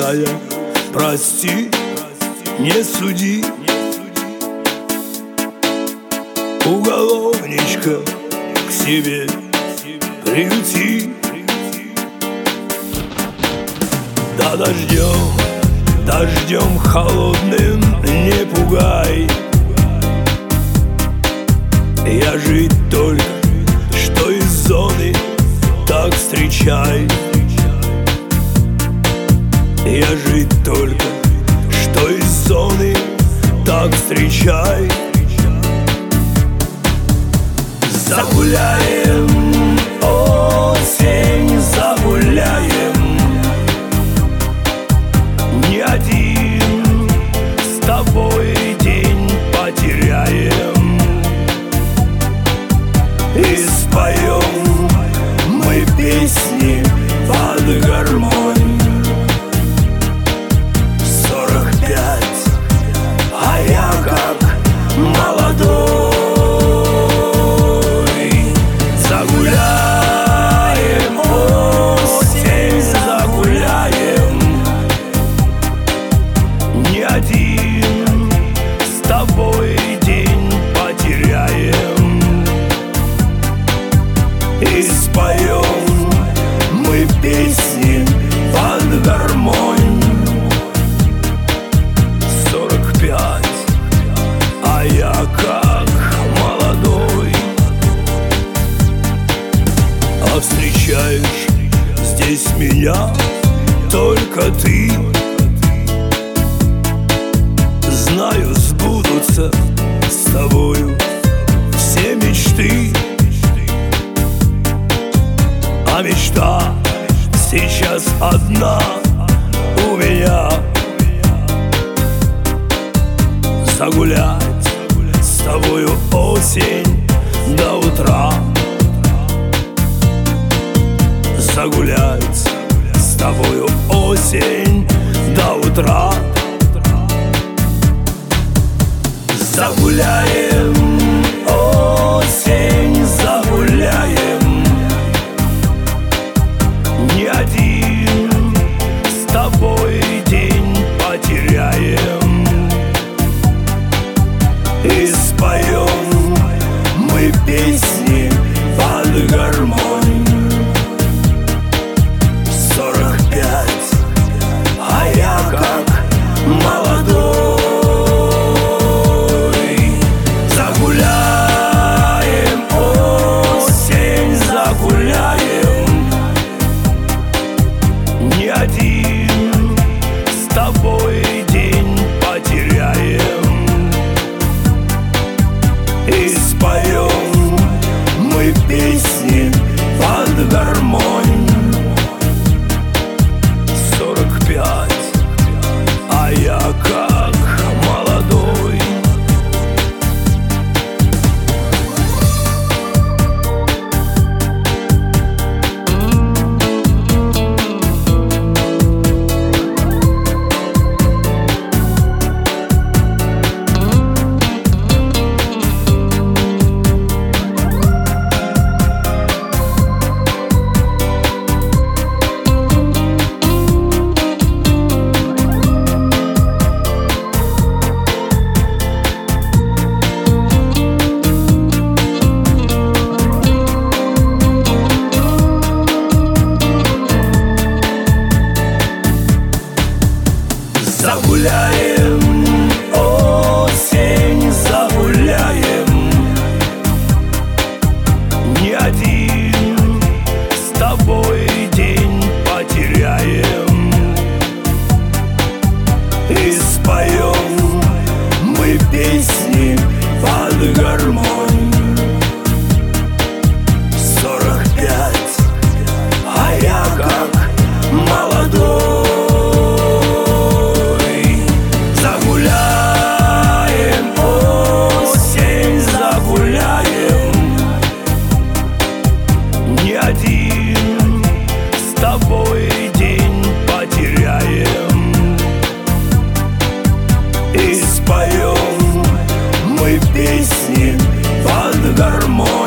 грустная, прости, не суди. Уголовничка к себе приюти. Да дождем холодным не пугай. Я жить только что из зоны, так встречай. Я жить только что из зоны, так встречай. Загуляем, осень, загуляем. Не один с тобой день потеряем. И споем мы песни под гармонь. 45, а я как молодой. Загуляем, осень, загуляем. Не один с тобой день потеряем. И споем мы песни под гармонь. 45, а я как молодой. А встречаешь здесь меня только ты. Знаю, сбудутся с тобою все мечты. А мечта сейчас одна у меня. Загулять с тобою осень до утра. Загулять с тобою осень до утра. Загуляем, осень, загуляем. Не один с тобой день потеряем. И споем мы песни под гармонь. 45, а я как молодой. Загуляем, осень, загуляем. Не один с тобой день потеряем. И споем мы песни под гармонь. 45, а я как молодой. Загуляем, осень, загуляем. Не один с тобой день потеряем. И споем мы песни под гармонь. 45, а я как молодой. Один с тобой день потеряем. И споем мы песни под гармонь.